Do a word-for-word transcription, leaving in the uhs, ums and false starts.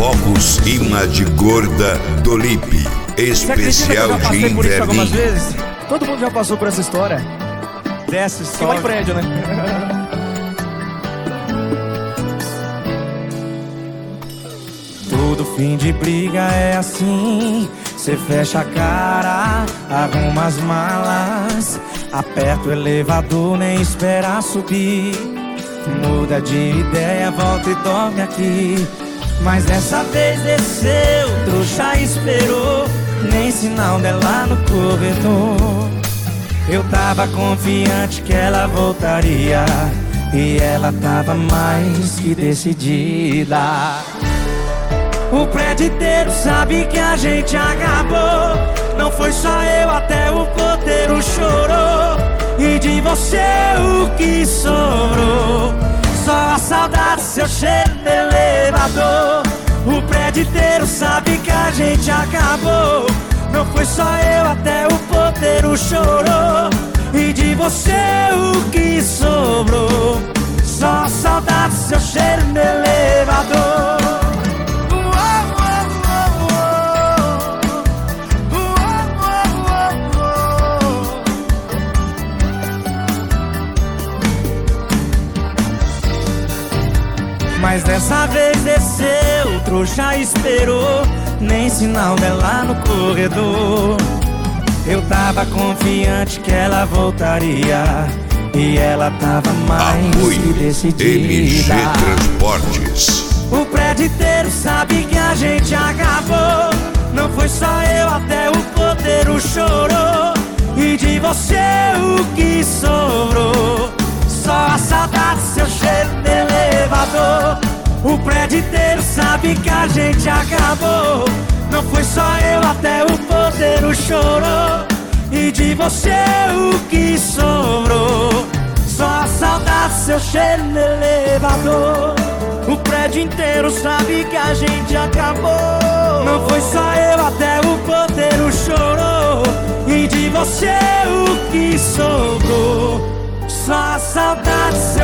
Fogos Imã de Gorda do Lipe, especial de inverno. Todo mundo já passou por essa história. Desce só. Vai em prédio, né? Todo fim de briga é assim. Cê fecha a cara, arruma as malas, aperta o elevador, nem espera subir. Muda de ideia, volta e dorme aqui. Mas dessa vez desceu, trouxa esperou, nem sinal dela no corredor. Eu tava confiante que ela voltaria, e ela tava mais que decidida. O prédio inteiro sabe que a gente acabou. Não foi só eu, até o porteiro chorou. E de você o que sobrou? Só a saudade, seu cheiro no elevador. O prédio inteiro sabe que a gente acabou. Não foi só eu, até o porteiro chorou. E de você o que sobrou? Só a saudade, seu cheiro no elevador. Mas dessa vez desceu, trouxa esperou, nem sinal dela no corredor. Eu tava confiante que ela voltaria, e ela tava mais que decidida. M G Transportes. O prédio inteiro sabe que a gente acabou. Não foi só eu, até o porteiro chorou. E de você o que sobrou? Só a saudade, seu cheiro no elevador. O prédio inteiro sabe que a gente acabou. Não foi só eu, até o porteiro chorou. E de você o que sobrou? Só a saudade, seu cheiro no elevador. O prédio inteiro sabe que a gente acabou. Não foi só eu, até o porteiro chorou. E de você o que sobrou? Só a saudade,